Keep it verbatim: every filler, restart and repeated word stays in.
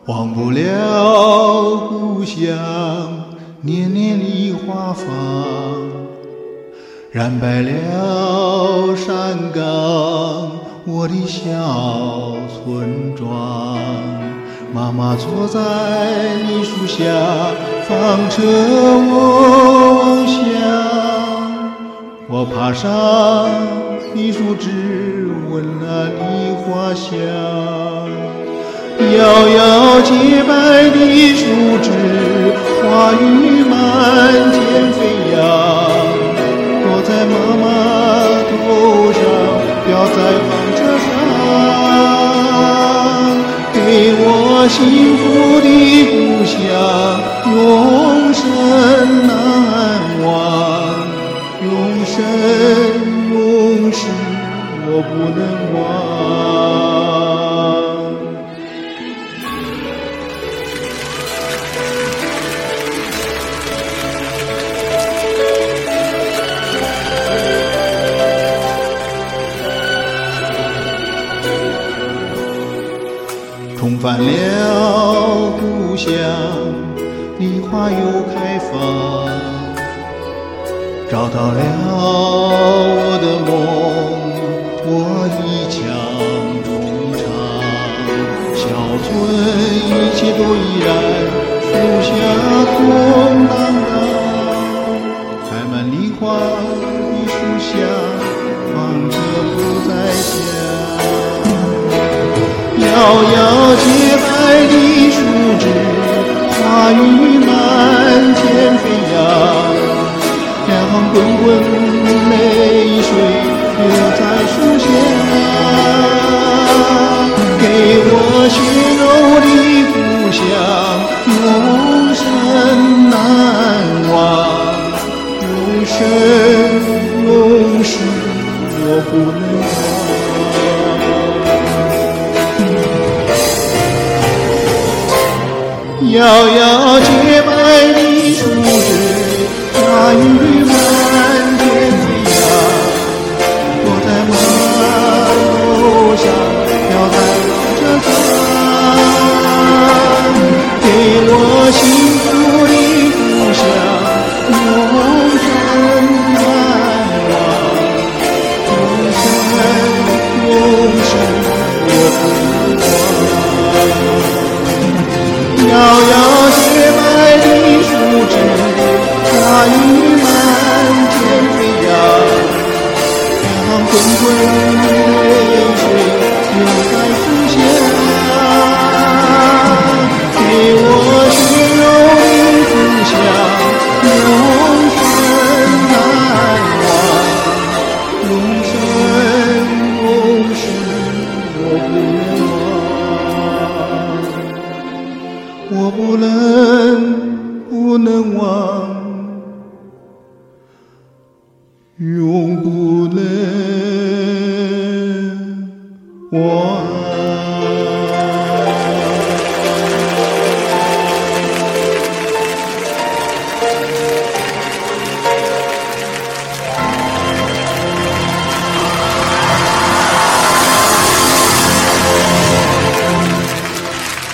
忘不了故乡，年年梨花放，染白了山岗，我的小村庄。妈妈坐在梨树下，放着我望乡。我爬上梨树枝，闻那梨花香。摇摇洁白的树枝，花雨满天飞扬，落在妈妈头上，飘在纺车上，给我幸福的故乡，永生难忘，永生永世我不能忘。重返了故乡，梨花又开放，找到了我的梦，我一腔衷肠。小村一切都依然，树下空荡荡，开满梨花的树下，纺车不再响。摇摇洁白的树枝，花雨满天飞扬，两行滚滚泪水流在树下，给我血肉的故乡，永生难忘，永生永世我不能忘。摇摇洁白的树枝，花雨满天飞扬，落在妈妈头上，飘在纺车上，给我幸福的故乡，永生难忘，永生永世我不能忘。摇摇洁白的树枝，花雨满天飞扬，两行滚滚泪水流在树下，给我血肉的故乡，永生难忘，永生永世我不能忘，我不能不能忘，永不能忘。